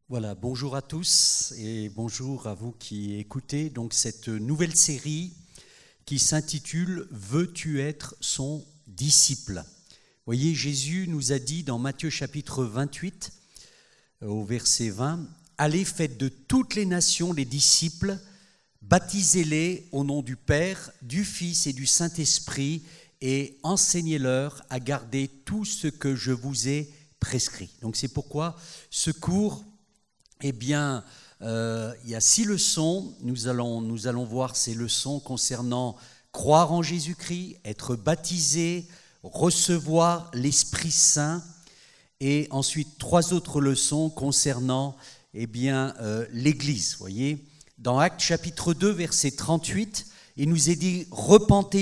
Voilà, bonjour à tous et bonjour à vous qui écoutez donc cette nouvelle série qui s'intitule « Veux-tu être son disciple ?» Vous voyez, Jésus nous a dit dans Matthieu chapitre 28, au verset 20, « Allez, faites de toutes les nations les disciples, baptisez-les au nom du Père, du Fils et du Saint-Esprit et enseignez-leur à garder tout ce que je vous ai prescrit. » Donc c'est pourquoi ce cours, il y a 6 leçons. Nous allons voir ces leçons concernant croire en Jésus-Christ, être baptisé, recevoir l'Esprit Saint, et ensuite 3 autres leçons concernant l'Église. Vous voyez, dans Actes chapitre 2, verset 38, il nous est dit « Repentez-vous »,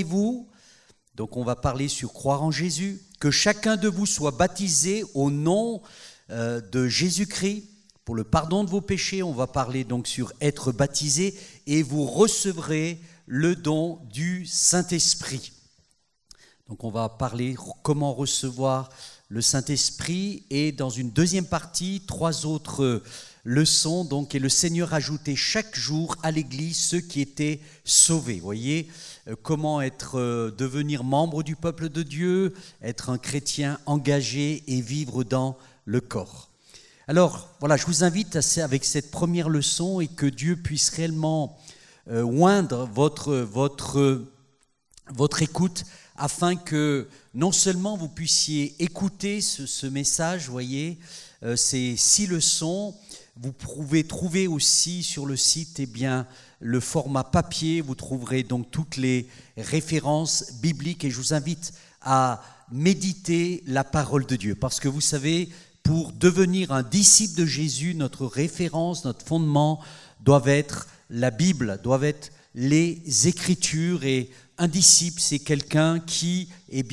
donc on va parler sur croire en Jésus, « que chacun de vous soit baptisé au nom de Jésus-Christ, pour le pardon de vos péchés », on va parler donc sur être baptisé, et vous recevrez le don du Saint-Esprit. Donc on va parler comment recevoir le Saint-Esprit, et dans une deuxième partie, 3 autres leçons. Donc, et le Seigneur ajoutait chaque jour à l'Église ceux qui étaient sauvés. Vous voyez, comment devenir membre du peuple de Dieu, être un chrétien engagé et vivre dans le corps. Alors, voilà, je vous invite avec cette première leçon et que Dieu puisse réellement oindre votre écoute afin que non seulement vous puissiez écouter ce message, vous voyez, ces 6 leçons, vous pouvez trouver aussi sur le site le format papier, vous trouverez donc toutes les références bibliques et je vous invite à méditer la parole de Dieu parce que vous savez, pour devenir un disciple de Jésus, notre référence, notre fondement doivent être la Bible, doivent être les Écritures. Et un disciple, c'est quelqu'un qui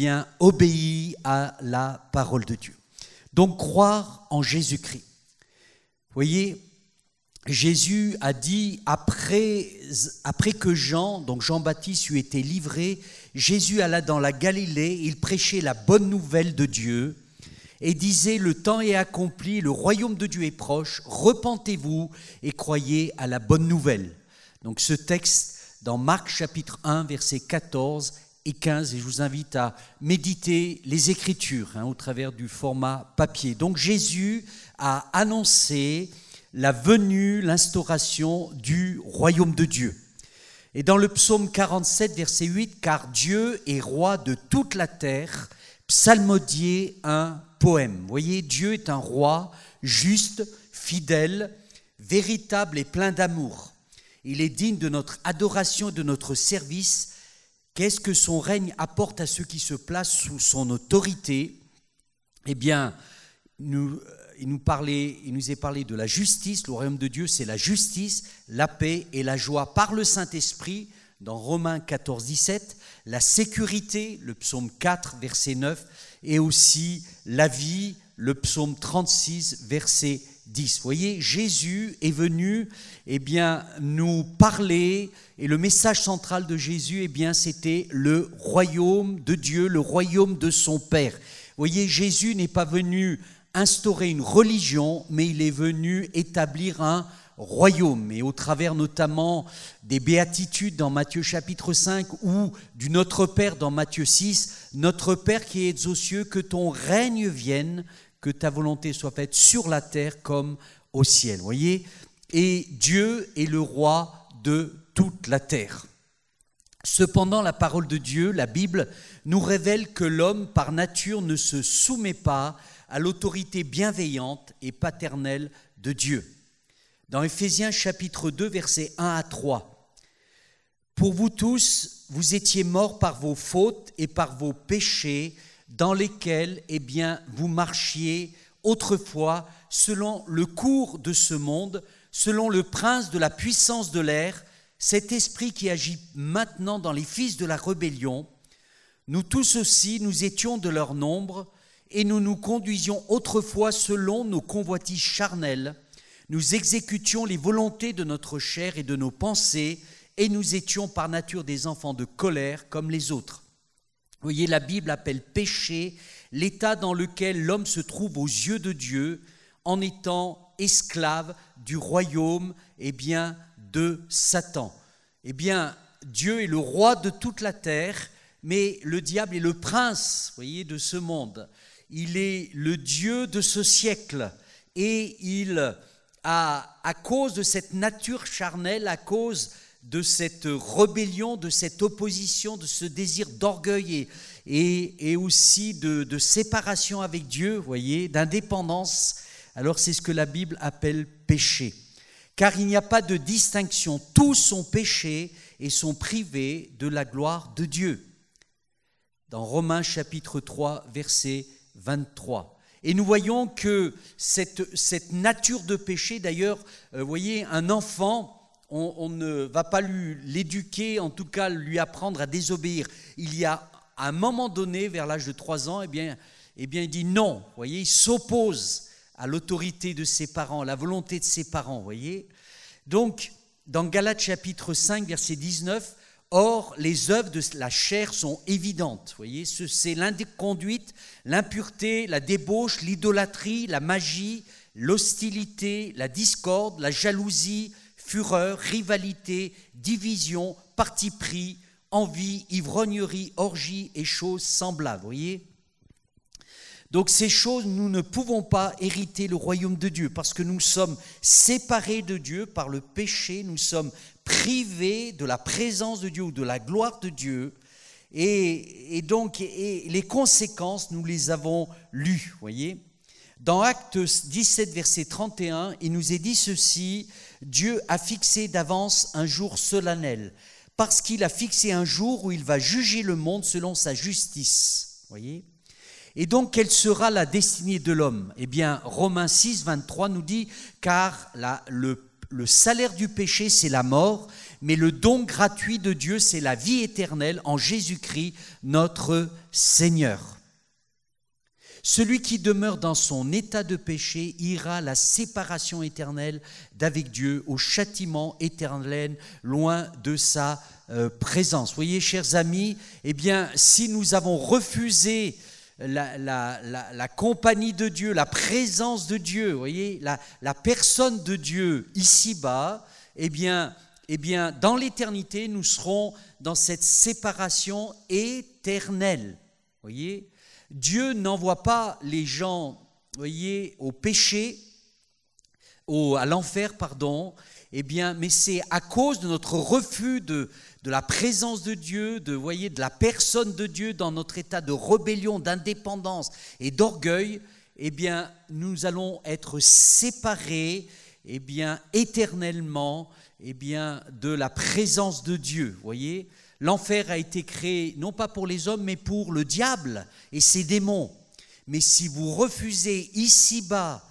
obéit à la parole de Dieu. Donc, croire en Jésus-Christ. Vous voyez, Jésus a dit, après que Jean-Baptiste eut été livré, Jésus alla dans la Galilée, il prêchait la bonne nouvelle de Dieu, et disait, le temps est accompli, le royaume de Dieu est proche, repentez-vous et croyez à la bonne nouvelle. Donc ce texte dans Marc chapitre 1, versets 14 et 15, et je vous invite à méditer les Écritures au travers du format papier. Donc Jésus a annoncé la venue, l'instauration du royaume de Dieu. Et dans le psaume 47, verset 8, « Car Dieu est roi de toute la terre », psalmodier un poème. Vous voyez, Dieu est un roi juste, fidèle, véritable et plein d'amour. Il est digne de notre adoration et de notre service. Qu'est-ce que son règne apporte à ceux qui se placent sous son autorité ? Il nous est parlé de la justice. Le royaume de Dieu, c'est la justice, la paix et la joie par le Saint-Esprit, dans Romains 14, 17, la sécurité, le psaume 4, verset 9, et aussi la vie, le psaume 36, verset 10. Vous voyez, Jésus est venu nous parler, et le message central de Jésus, c'était le royaume de Dieu, le royaume de son Père. Vous voyez, Jésus n'est pas venu instaurer une religion, mais il est venu établir un royaume, et au travers notamment des béatitudes dans Matthieu chapitre 5 ou du Notre Père dans Matthieu 6, Notre Père qui es aux cieux, que ton règne vienne, que ta volonté soit faite sur la terre comme au ciel. Vous voyez, et Dieu est le roi de toute la terre. Cependant, la parole de Dieu, la Bible, nous révèle que l'homme par nature ne se soumet pas à l'autorité bienveillante et paternelle de Dieu. Dans Éphésiens chapitre 2, versets 1 à 3, « Pour vous tous, vous étiez morts par vos fautes et par vos péchés, dans lesquels vous marchiez autrefois selon le cours de ce monde, selon le prince de la puissance de l'air, cet esprit qui agit maintenant dans les fils de la rébellion. Nous tous aussi, nous étions de leur nombre, et nous nous conduisions autrefois selon nos convoitises charnelles. Nous exécutions les volontés de notre chair et de nos pensées, et nous étions par nature des enfants de colère comme les autres. » Vous voyez, la Bible appelle péché l'état dans lequel l'homme se trouve aux yeux de Dieu en étant esclave du royaume de Satan. Dieu est le roi de toute la terre, mais le diable est le prince, de ce monde. Il est le Dieu de ce siècle et il a, à cause de cette nature charnelle, à cause de cette rébellion, de cette opposition, de ce désir d'orgueil et aussi de séparation avec Dieu, d'indépendance, alors c'est ce que la Bible appelle péché. Car il n'y a pas de distinction, tous sont péchés et sont privés de la gloire de Dieu. Dans Romains chapitre 3, verset 23. Et nous voyons que cette nature de péché, d'ailleurs, un enfant, on ne va pas l'éduquer, en tout cas lui apprendre à désobéir. Il y a à un moment donné, vers l'âge de 3 ans, il dit non, il s'oppose à l'autorité de ses parents, à la volonté de ses parents, Donc, dans Galates chapitre 5, verset 19, « Or, les œuvres de la chair sont évidentes. » C'est l'inconduite, l'impureté, la débauche, l'idolâtrie, la magie, l'hostilité, la discorde, la jalousie, fureur, rivalité, division, parti pris, envie, ivrognerie, orgie et choses semblables. Donc ces choses, nous ne pouvons pas hériter le royaume de Dieu parce que nous sommes séparés de Dieu par le péché, nous sommes privés de la présence de Dieu ou de la gloire de Dieu et donc les conséquences, nous les avons lues, Dans Actes 17, verset 31, il nous est dit ceci, Dieu a fixé d'avance un jour solennel parce qu'il a fixé un jour où il va juger le monde selon sa justice, Et donc, quelle sera la destinée de l'homme ? Romains 6, 23 nous dit « Car le salaire du péché, c'est la mort, mais le don gratuit de Dieu, c'est la vie éternelle en Jésus-Christ, notre Seigneur. Celui qui demeure dans son état de péché ira à la séparation éternelle d'avec Dieu, au châtiment éternel, loin de sa présence. » Vous voyez, chers amis, si nous avons refusé la compagnie de Dieu, la présence de Dieu, la personne de Dieu ici-bas, dans l'éternité, nous serons dans cette séparation éternelle. Dieu n'envoie pas les gens, au péché, à l'enfer, mais c'est à cause de notre refus de la présence de Dieu, de la personne de Dieu dans notre état de rébellion, d'indépendance et d'orgueil, nous allons être séparés, éternellement, de la présence de Dieu, L'enfer a été créé non pas pour les hommes, mais pour le diable et ses démons. Mais si vous refusez ici-bas,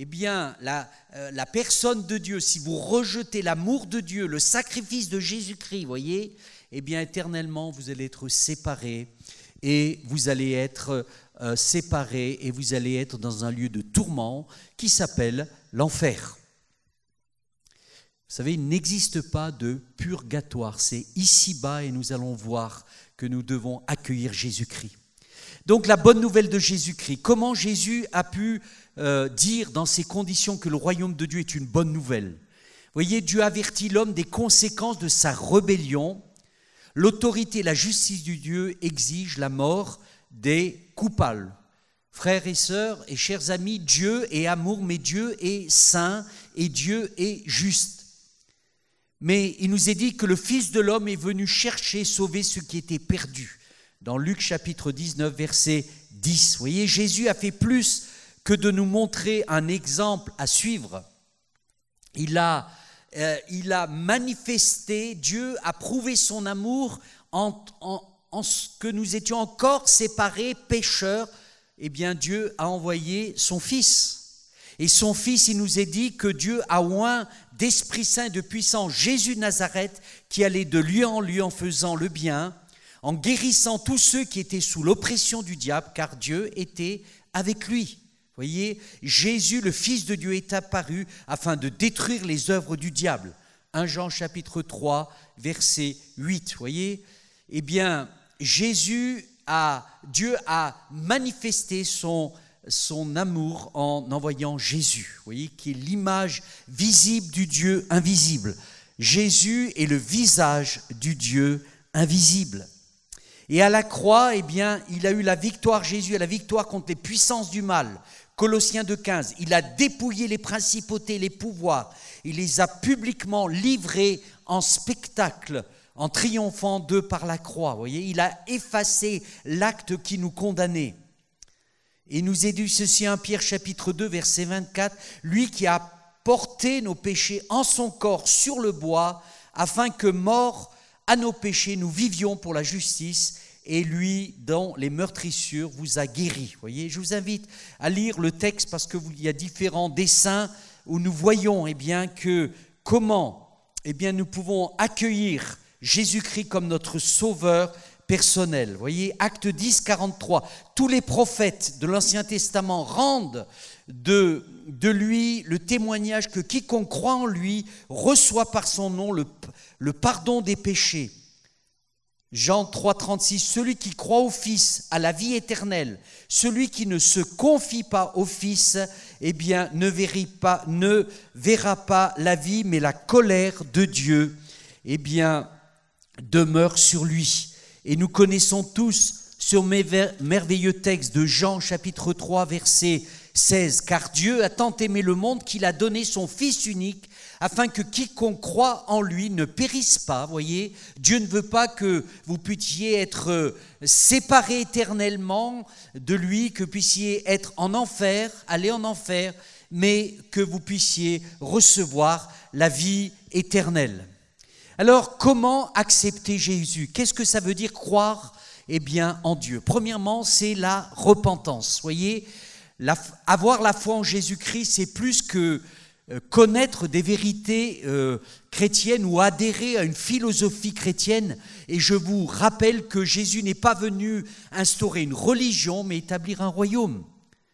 la personne de Dieu, si vous rejetez l'amour de Dieu, le sacrifice de Jésus-Christ, éternellement, vous allez être séparés et vous allez être séparés et vous allez être dans un lieu de tourment qui s'appelle l'enfer. Vous savez, il n'existe pas de purgatoire, c'est ici-bas et nous allons voir que nous devons accueillir Jésus-Christ. Donc la bonne nouvelle de Jésus-Christ, comment Jésus a pu dire dans ces conditions que le royaume de Dieu est une bonne nouvelle. Vous voyez, Dieu avertit l'homme des conséquences de sa rébellion. L'autorité et la justice de Dieu exigent la mort des coupables. Frères et sœurs et chers amis, Dieu est amour, mais Dieu est saint et Dieu est juste. Mais il nous est dit que le Fils de l'homme est venu chercher, sauver ceux qui étaient perdus. Dans Luc chapitre 19, verset 10. Vous voyez, Jésus a fait plus que de nous montrer un exemple à suivre. Il a manifesté, Dieu a prouvé son amour en ce que nous étions encore séparés, pécheurs. Dieu a envoyé son Fils. Et son Fils, il nous est dit que Dieu a oint d'Esprit Saint et de puissance Jésus de Nazareth qui allait de lieu en lieu en faisant le bien, en guérissant tous ceux qui étaient sous l'oppression du diable, car Dieu était avec lui. Vous voyez, Jésus, le Fils de Dieu, est apparu afin de détruire les œuvres du diable. 1 Jean chapitre 3, verset 8. Vous voyez, Dieu a manifesté son son amour en envoyant Jésus, vous voyez, qui est l'image visible du Dieu invisible. Jésus est le visage du Dieu invisible. Et à la croix, eh bien, il a eu la victoire, Jésus a la victoire contre les puissances du mal. Colossiens 2,15, il a dépouillé les principautés, les pouvoirs. Il les a publiquement livrés en spectacle, en triomphant d'eux par la croix. Vous voyez, il a effacé l'acte qui nous condamnait. Et il nous est dit ceci, 1 Pierre chapitre 2, verset 24, « Lui qui a porté nos péchés en son corps sur le bois, afin que, morts à nos péchés, nous vivions pour la justice, et lui, dont les meurtrissures, vous a guéris. » Vous voyez, je vous invite à lire le texte parce qu'il y a différents dessins où nous voyons comment nous pouvons accueillir Jésus-Christ comme notre sauveur personnel. Vous voyez, Acte 10, 43, tous les prophètes de l'Ancien Testament rendent de lui le témoignage que quiconque croit en lui reçoit par son nom le pardon des péchés. Jean 3, 36, celui qui croit au Fils a la vie éternelle. Celui qui ne se confie pas au Fils, ne verra pas la vie, mais la colère de Dieu, demeure sur lui. Et nous connaissons tous ce merveilleux texte de Jean chapitre 3 verset 16. Car Dieu a tant aimé le monde qu'il a donné son Fils unique afin que quiconque croit en lui ne périsse pas. Voyez, Dieu ne veut pas que vous puissiez être séparés éternellement de lui, que vous puissiez être en enfer, aller en enfer, mais que vous puissiez recevoir la vie éternelle. Alors, comment accepter Jésus? Qu'est-ce que ça veut dire croire en Dieu? Premièrement, c'est la repentance. Vous voyez, avoir la foi en Jésus-Christ, c'est plus que connaître des vérités chrétiennes ou adhérer à une philosophie chrétienne. Et je vous rappelle que Jésus n'est pas venu instaurer une religion, mais établir un royaume.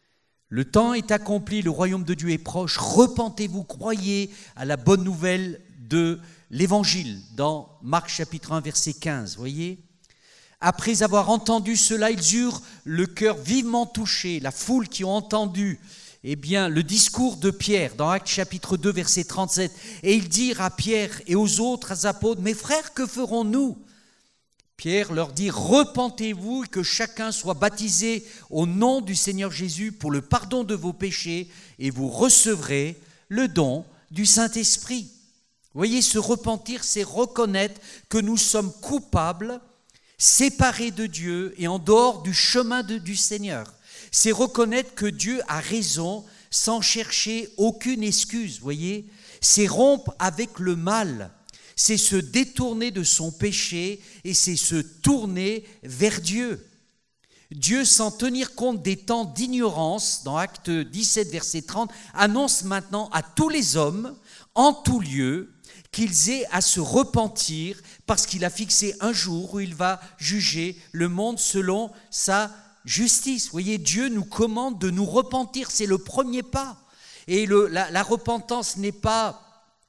Le temps est accompli, le royaume de Dieu est proche. Repentez-vous, croyez à la bonne nouvelle de l'Évangile, dans Marc chapitre 1, verset 15, voyez. Après avoir entendu cela, ils eurent le cœur vivement touché, la foule qui ont entendu le discours de Pierre, dans Actes chapitre 2, verset 37. Et ils dirent à Pierre et aux autres apôtres, « Mes frères, que ferons-nous » Pierre leur dit, « Repentez-vous et que chacun soit baptisé au nom du Seigneur Jésus pour le pardon de vos péchés, et vous recevrez le don du Saint-Esprit. » Vous voyez, se repentir, c'est reconnaître que nous sommes coupables, séparés de Dieu et en dehors du chemin du Seigneur. C'est reconnaître que Dieu a raison sans chercher aucune excuse, vous voyez. C'est rompre avec le mal, c'est se détourner de son péché et c'est se tourner vers Dieu. Dieu, sans tenir compte des temps d'ignorance, dans Acte 17, verset 30, annonce maintenant à tous les hommes, en tout lieu, qu'ils aient à se repentir parce qu'il a fixé un jour où il va juger le monde selon sa justice. Vous voyez, Dieu nous commande de nous repentir, c'est le premier pas. Et la repentance n'est pas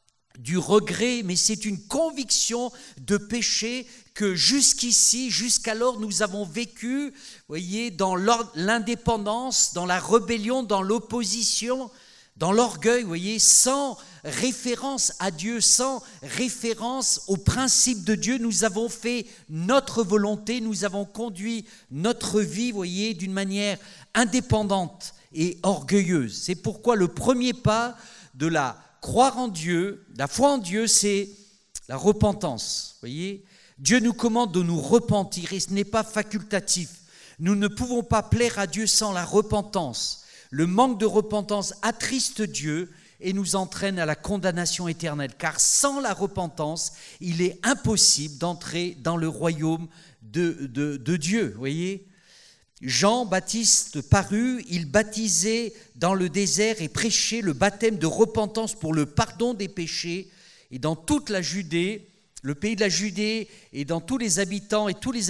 du regret, mais c'est une conviction de péché que jusqu'ici, jusqu'alors, nous avons vécu, voyez, dans l'indépendance, dans la rébellion, dans l'opposition, dans l'orgueil, vous voyez, sans référence à Dieu, sans référence au principe de Dieu, nous avons fait notre volonté, nous avons conduit notre vie, vous voyez, d'une manière indépendante et orgueilleuse. C'est pourquoi le premier pas de la croire en Dieu, la foi en Dieu, c'est la repentance. Vous voyez, Dieu nous commande de nous repentir et ce n'est pas facultatif. Nous ne pouvons pas plaire à Dieu sans la repentance. Le manque de repentance attriste Dieu et nous entraîne à la condamnation éternelle. Car sans la repentance, il est impossible d'entrer dans le royaume de Dieu. Vous voyez, Jean-Baptiste parut, il baptisait dans le désert et prêchait le baptême de repentance pour le pardon des péchés. Et dans toute la Judée, le pays de la Judée et dans tous les habitants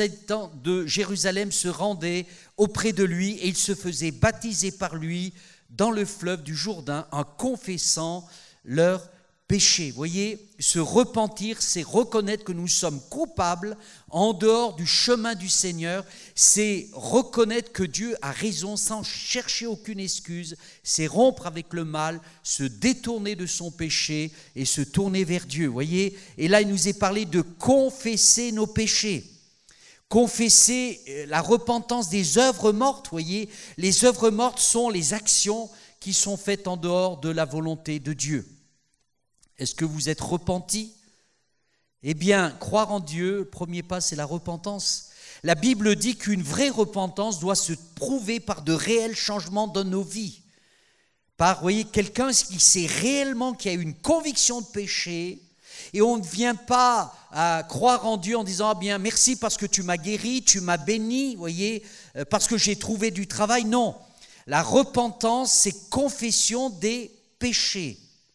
de Jérusalem se rendaient auprès de lui et ils se faisaient baptiser par lui dans le fleuve du Jourdain en confessant leurs péché. Vous voyez, se repentir, c'est reconnaître que nous sommes coupables en dehors du chemin du Seigneur. C'est reconnaître que Dieu a raison sans chercher aucune excuse. C'est rompre avec le mal, se détourner de son péché et se tourner vers Dieu. Vous voyez, et là, il nous est parlé de confesser nos péchés. Confesser la repentance des œuvres mortes. Vous voyez, les œuvres mortes sont les actions qui sont faites en dehors de la volonté de Dieu. Est-ce que vous êtes repentis ? Eh bien, croire en Dieu, le premier pas, c'est la repentance. La Bible dit qu'une vraie repentance doit se prouver par de réels changements dans nos vies. Par, vous voyez, quelqu'un qui sait réellement qu'il y a une conviction de péché, et on ne vient pas à croire en Dieu en disant « Ah bien, merci parce que tu m'as guéri, tu m'as béni, vous voyez, parce que j'ai trouvé du travail. » Non, la repentance, c'est confession des péchés.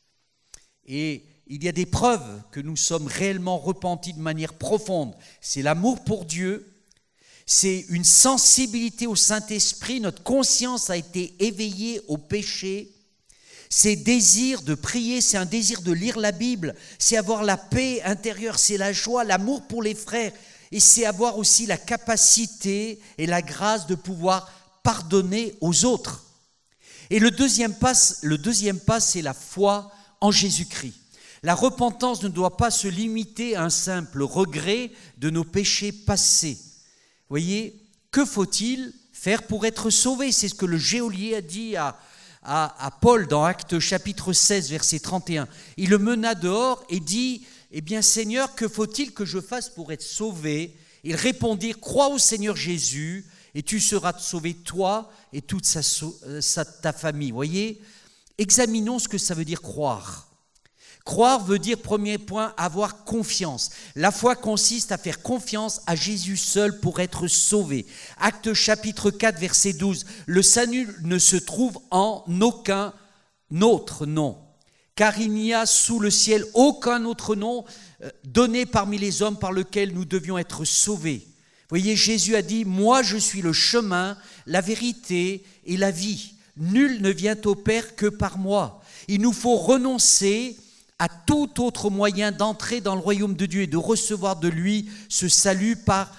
Et il y a des preuves que nous sommes réellement repentis de manière profonde. C'est l'amour pour Dieu, c'est une sensibilité au Saint-Esprit, notre conscience a été éveillée au péché, c'est désir de prier, c'est un désir de lire la Bible, c'est avoir la paix intérieure, c'est la joie, l'amour pour les frères, et c'est avoir aussi la capacité et la grâce de pouvoir pardonner aux autres. Et le deuxième pas, c'est la foi en Jésus-Christ. La repentance ne doit pas se limiter à un simple regret de nos péchés passés. Vous voyez, que faut-il faire pour être sauvé ? C'est ce que le geôlier a dit à Paul dans Actes chapitre 16, verset 31. Il le mena dehors et dit « Eh bien Seigneur, que faut-il que je fasse pour être sauvé ?» Ils répondirent « Crois au Seigneur Jésus et tu seras sauvé, toi et toute ta famille. » Vous voyez ? Examinons ce que ça veut dire croire. Croire veut dire, premier point, avoir confiance. La foi consiste à faire confiance à Jésus seul pour être sauvé. Actes chapitre 4, verset 12. Le salut ne se trouve en aucun autre nom, car il n'y a sous le ciel aucun autre nom donné parmi les hommes par lequel nous devions être sauvés. Vous voyez, Jésus a dit, moi je suis le chemin, la vérité et la vie. Nul ne vient au Père que par moi. Il nous faut renoncer à tout autre moyen d'entrer dans le royaume de Dieu et de recevoir de lui ce salut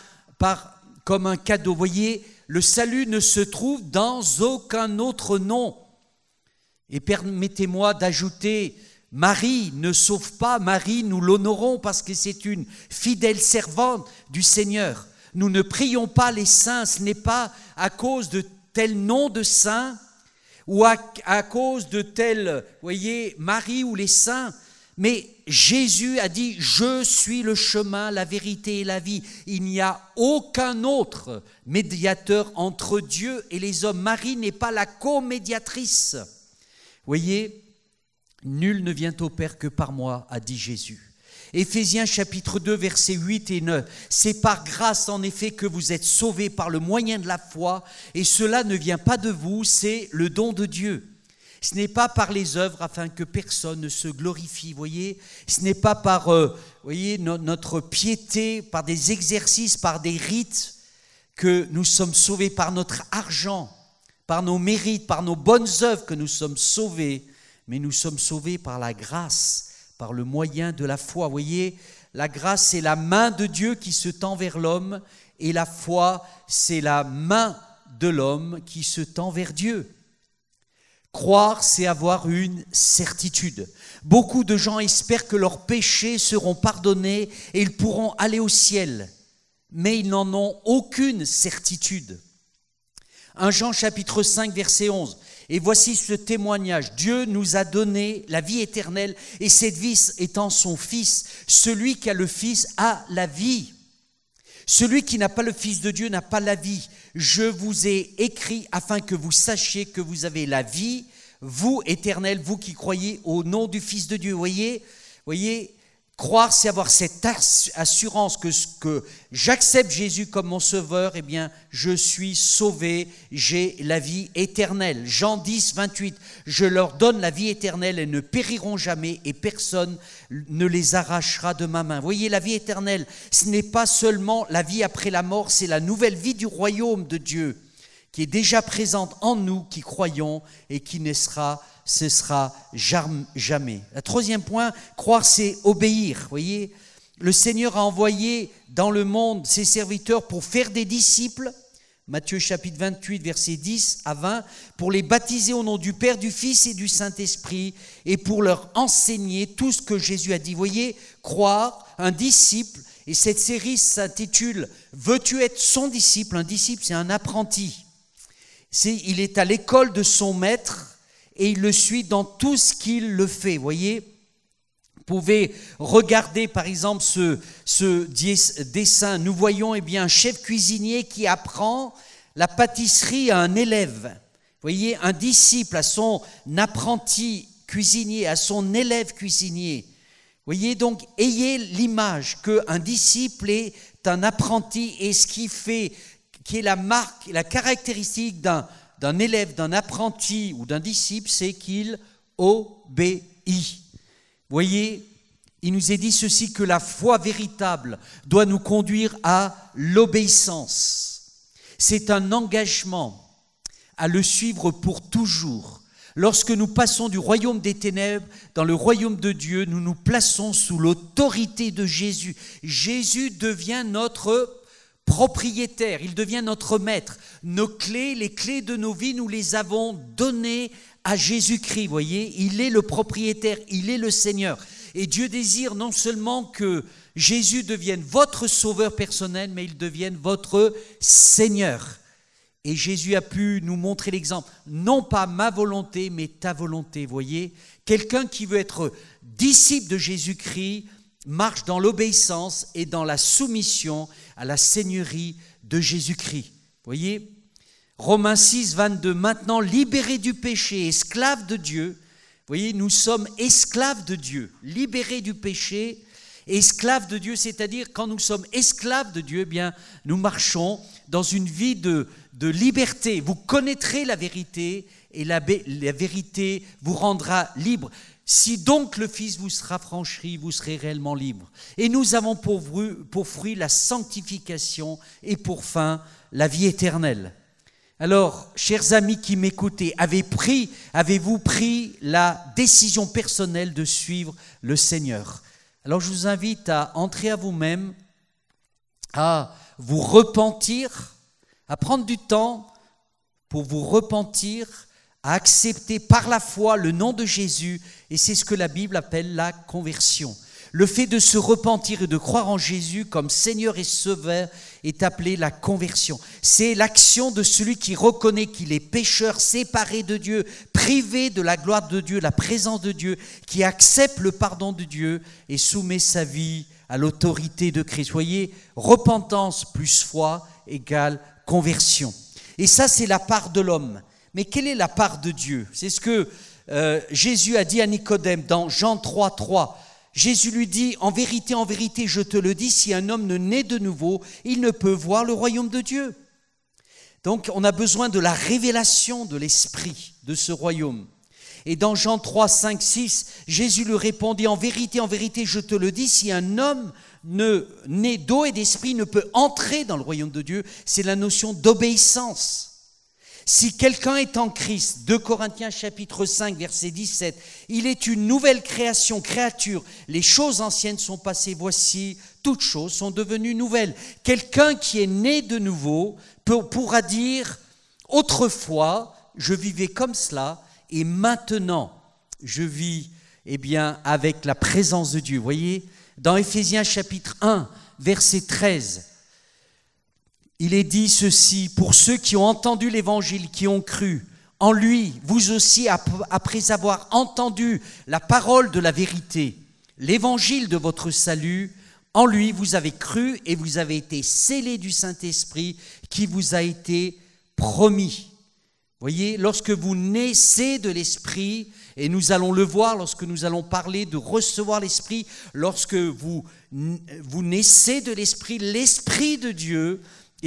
comme un cadeau. Vous voyez, le salut ne se trouve dans aucun autre nom. Et permettez-moi d'ajouter, Marie ne sauve pas, Marie nous l'honorons parce que c'est une fidèle servante du Seigneur. Nous ne prions pas les saints, ce n'est pas à cause de tel nom de saint ou à cause de tel, voyez, Marie ou les saints, mais Jésus a dit « Je suis le chemin, la vérité et la vie ». Il n'y a aucun autre médiateur entre Dieu et les hommes. Marie n'est pas la co-médiatrice. Voyez, nul ne vient au Père que par moi, a dit Jésus. Éphésiens chapitre 2, versets 8 et 9. C'est par grâce en effet que vous êtes sauvés par le moyen de la foi, et cela ne vient pas de vous, c'est le don de Dieu. Ce n'est pas par les œuvres afin que personne ne se glorifie, voyez. Ce n'est pas par notre piété, par des exercices, par des rites que nous sommes sauvés, par notre argent, par nos mérites, par nos bonnes œuvres que nous sommes sauvés, mais nous sommes sauvés par la grâce, par le moyen de la foi. Vous voyez, la grâce, c'est la main de Dieu qui se tend vers l'homme, et la foi, c'est la main de l'homme qui se tend vers Dieu. Croire, c'est avoir une certitude. Beaucoup de gens espèrent que leurs péchés seront pardonnés et ils pourront aller au ciel, mais ils n'en ont aucune certitude. 1 Jean chapitre 5, verset 11. Et voici ce témoignage. Dieu nous a donné la vie éternelle et cette vie étant son Fils. Celui qui a le Fils a la vie. Celui qui n'a pas le Fils de Dieu n'a pas la vie. Je vous ai écrit afin que vous sachiez que vous avez la vie, vous éternel, vous qui croyez au nom du Fils de Dieu. Vous voyez, croire, c'est avoir cette assurance que j'accepte Jésus comme mon sauveur, eh bien, je suis sauvé, j'ai la vie éternelle. Jean 10, 28, je leur donne la vie éternelle, elles ne périront jamais et personne ne les arrachera de ma main. Vous voyez, la vie éternelle, ce n'est pas seulement la vie après la mort, c'est la nouvelle vie du royaume de Dieu qui est déjà présente en nous, qui croyons et qui ne cessera jamais. Le troisième point, croire, c'est obéir. Vous voyez, le Seigneur a envoyé dans le monde ses serviteurs pour faire des disciples, Matthieu chapitre 28, versets 10 à 20, pour les baptiser au nom du Père, du Fils et du Saint-Esprit, et pour leur enseigner tout ce que Jésus a dit. Vous voyez, croire, un disciple, et cette série s'intitule « Veux-tu être son disciple ?» Un disciple, c'est un apprenti. Il est à l'école de son maître et il le suit dans tout ce qu'il le fait. Vous voyez, vous pouvez regarder par exemple ce dessin. Nous voyons un chef cuisinier qui apprend la pâtisserie à un élève. Vous voyez, un disciple à son apprenti cuisinier, à son élève cuisinier. Vous voyez, donc, ayez l'image qu'un disciple est un apprenti et ce qui fait, qui est la marque, la caractéristique d'un élève, d'un apprenti ou d'un disciple, c'est qu'il obéit. Vous voyez, il nous est dit ceci, que la foi véritable doit nous conduire à l'obéissance. C'est un engagement à le suivre pour toujours. Lorsque nous passons du royaume des ténèbres dans le royaume de Dieu, nous nous plaçons sous l'autorité de Jésus. Jésus devient notre propriétaire, il devient notre maître. Nos clés, les clés de nos vies, nous les avons données à Jésus-Christ. Vous voyez, il est le propriétaire, il est le Seigneur. Et Dieu désire non seulement que Jésus devienne votre sauveur personnel, mais il devienne votre Seigneur. Et Jésus a pu nous montrer l'exemple, non pas ma volonté, mais ta volonté. Vous voyez, quelqu'un qui veut être disciple de Jésus-Christ marche dans l'obéissance et dans la soumission à la seigneurie de Jésus-Christ. Vous voyez, Romains 6, 22, maintenant libérés du péché, esclaves de Dieu. Vous voyez, nous sommes esclaves de Dieu, libérés du péché, esclaves de Dieu, c'est-à-dire quand nous sommes esclaves de Dieu, eh bien, nous marchons dans une vie de liberté. Vous connaîtrez la vérité et la vérité vous rendra libre. Si donc le Fils vous sera franchi, vous serez réellement libre. Et nous avons pour fruit la sanctification et pour fin la vie éternelle. Alors, chers amis qui m'écoutez, avez-vous pris la décision personnelle de suivre le Seigneur? Alors je vous invite à entrer à vous-même, à vous repentir, à prendre du temps pour vous repentir, à accepter par la foi le nom de Jésus, et c'est ce que la Bible appelle la conversion. Le fait de se repentir et de croire en Jésus comme Seigneur et Sauveur est appelé la conversion. C'est l'action de celui qui reconnaît qu'il est pécheur, séparé de Dieu, privé de la gloire de Dieu, la présence de Dieu, qui accepte le pardon de Dieu et soumet sa vie à l'autorité de Christ. Voyez, repentance plus foi égale conversion. Et ça, c'est la part de l'homme. Mais quelle est la part de Dieu? C'est ce que Jésus a dit à Nicodème dans Jean 3, 3. Jésus lui dit, en vérité, je te le dis, si un homme ne naît de nouveau, il ne peut voir le royaume de Dieu. Donc, on a besoin de la révélation de l'esprit de ce royaume. Et dans Jean 3, 5, 6, Jésus lui répondit, en vérité, je te le dis, si un homme né d'eau et d'esprit ne peut entrer dans le royaume de Dieu, c'est la notion d'obéissance. Si quelqu'un est en Christ, 2 Corinthiens chapitre 5, verset 17, il est une nouvelle créature. Les choses anciennes sont passées, voici, toutes choses sont devenues nouvelles. Quelqu'un qui est né de nouveau pourra dire, autrefois, je vivais comme cela, et maintenant, je vis avec la présence de Dieu. Vous voyez, dans Éphésiens chapitre 1, verset 13, il est dit ceci, pour ceux qui ont entendu l'évangile, qui ont cru, en lui, vous aussi, après avoir entendu la parole de la vérité, l'évangile de votre salut, en lui, vous avez cru et vous avez été scellés du Saint-Esprit qui vous a été promis. Vous voyez, lorsque vous naissez de l'Esprit, et nous allons le voir lorsque nous allons parler de recevoir l'Esprit, lorsque vous naissez de l'Esprit, l'Esprit de Dieu,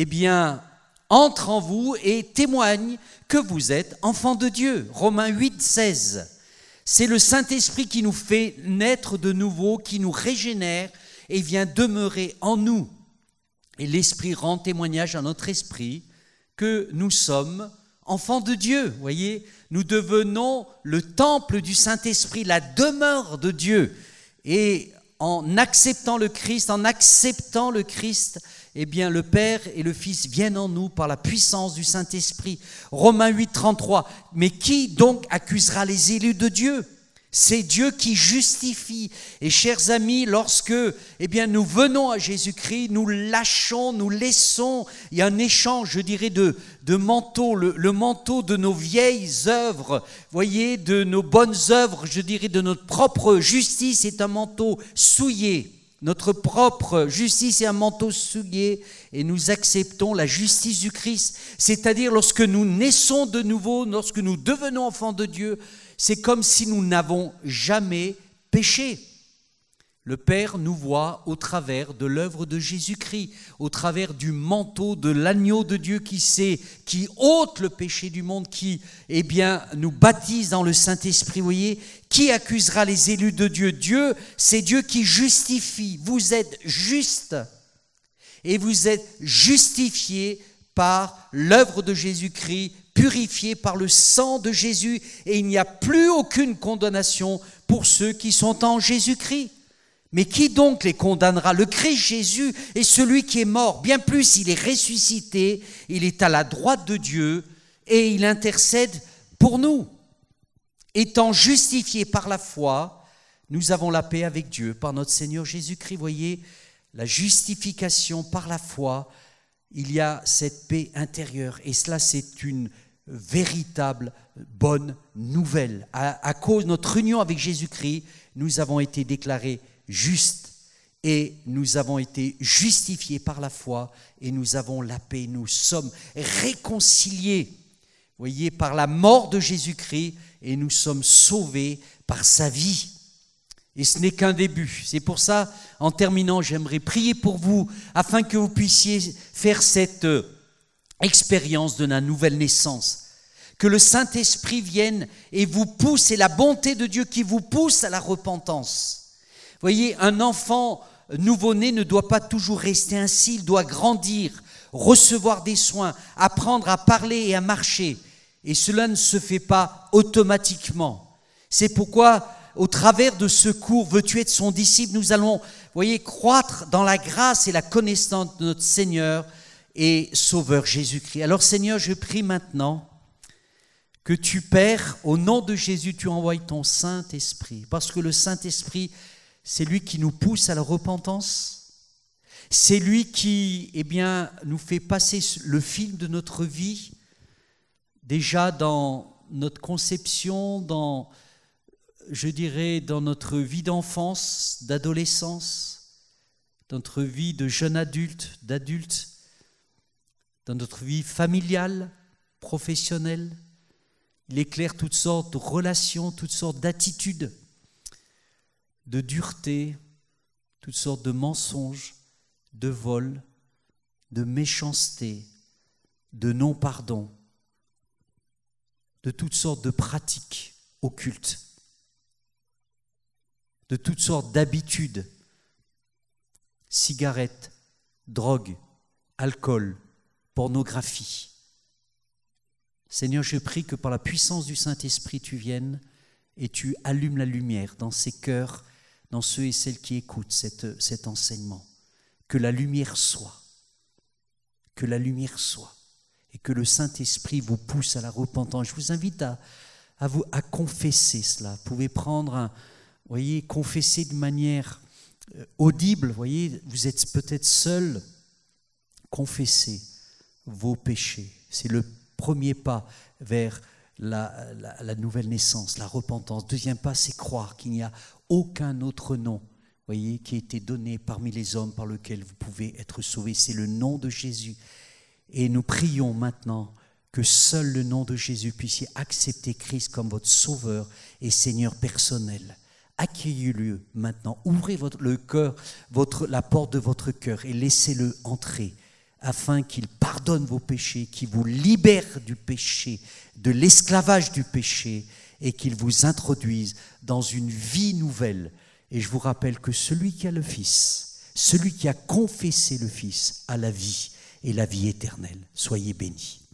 entre en vous et témoigne que vous êtes enfants de Dieu. Romains 8, 16. C'est le Saint-Esprit qui nous fait naître de nouveau, qui nous régénère et vient demeurer en nous. Et l'Esprit rend témoignage à notre esprit que nous sommes enfants de Dieu. Voyez, nous devenons le temple du Saint-Esprit, la demeure de Dieu. Et en acceptant le Christ, eh bien, le Père et le Fils viennent en nous par la puissance du Saint-Esprit. Romains 8, 33. Mais qui donc accusera les élus de Dieu ? C'est Dieu qui justifie. Et chers amis, lorsque nous venons à Jésus-Christ, nous lâchons, nous laissons, il y a un échange, je dirais, de manteaux, le manteau de nos vieilles œuvres, voyez, de nos bonnes œuvres, je dirais, de notre propre justice est un manteau souillé. Notre propre justice est un manteau souillé et nous acceptons la justice du Christ. C'est-à-dire lorsque nous naissons de nouveau, lorsque nous devenons enfants de Dieu, c'est comme si nous n'avons jamais péché. Le Père nous voit au travers de l'œuvre de Jésus-Christ, au travers du manteau de l'agneau de Dieu qui ôte le péché du monde, qui nous baptise dans le Saint-Esprit. Vous voyez, qui accusera les élus de Dieu ? Dieu, c'est Dieu qui justifie. Vous êtes justes et vous êtes justifiés par l'œuvre de Jésus-Christ, purifiés par le sang de Jésus, et il n'y a plus aucune condamnation pour ceux qui sont en Jésus-Christ. Mais qui donc les condamnera ? Le Christ Jésus est celui qui est mort. Bien plus, il est ressuscité, il est à la droite de Dieu et il intercède pour nous. Étant justifiés par la foi, nous avons la paix avec Dieu par notre Seigneur Jésus-Christ. Voyez, la justification par la foi, il y a cette paix intérieure. Et cela, c'est une véritable bonne nouvelle. À cause de notre union avec Jésus-Christ, nous avons été déclarés justes et nous avons été justifiés par la foi et nous avons la paix. Nous sommes réconciliés, voyez, par la mort de Jésus-Christ et nous sommes sauvés par sa vie. Et ce n'est qu'un début. C'est pour ça, en terminant, j'aimerais prier pour vous afin que vous puissiez faire cette expérience de la nouvelle naissance. Que le Saint-Esprit vienne et vous pousse, et la bonté de Dieu qui vous pousse à la repentance. Voyez, un enfant nouveau-né ne doit pas toujours rester ainsi, il doit grandir, recevoir des soins, apprendre à parler et à marcher. Et cela ne se fait pas automatiquement. C'est pourquoi, au travers de ce cours, veux-tu être son disciple, nous allons, voyez, croître dans la grâce et la connaissance de notre Seigneur et Sauveur Jésus-Christ. Alors Seigneur, je prie maintenant que tu, Père, au nom de Jésus, tu envoies ton Saint-Esprit, parce que le Saint-Esprit, c'est lui qui nous pousse à la repentance. C'est lui qui, nous fait passer le film de notre vie, déjà dans notre conception, dans notre vie d'enfance, d'adolescence, dans notre vie de jeune adulte, d'adulte, dans notre vie familiale, professionnelle. Il éclaire toutes sortes de relations, toutes sortes d'attitudes, de dureté, toutes sortes de mensonges, de vols, de méchanceté, de non-pardon, de toutes sortes de pratiques occultes, de toutes sortes d'habitudes, cigarettes, drogue, alcool, pornographie. Seigneur, je prie que par la puissance du Saint-Esprit, tu viennes et tu allumes la lumière dans ces cœurs, dans ceux et celles qui écoutent cet enseignement. Que la lumière soit, et que le Saint-Esprit vous pousse à la repentance. Je vous invite à confesser cela. Vous pouvez prendre confesser de manière audible. Voyez, vous êtes peut-être seul. Confessez vos péchés. C'est le premier pas vers la nouvelle naissance, la repentance. Deuxième pas, c'est croire qu'il n'y a aucun autre nom, voyez, qui a été donné parmi les hommes par lequel vous pouvez être sauvés. C'est le nom de Jésus. Et nous prions maintenant que seul le nom de Jésus puisse accepter Christ comme votre sauveur et Seigneur personnel. Accueillez-le maintenant. Ouvrez la porte de votre cœur et laissez-le entrer afin qu'il pardonne vos péchés, qu'il vous libère du péché, de l'esclavage du péché et qu'il vous introduise dans une vie nouvelle. Et je vous rappelle que celui qui a le Fils, celui qui a confessé le Fils, a la vie et la vie éternelle. Soyez bénis.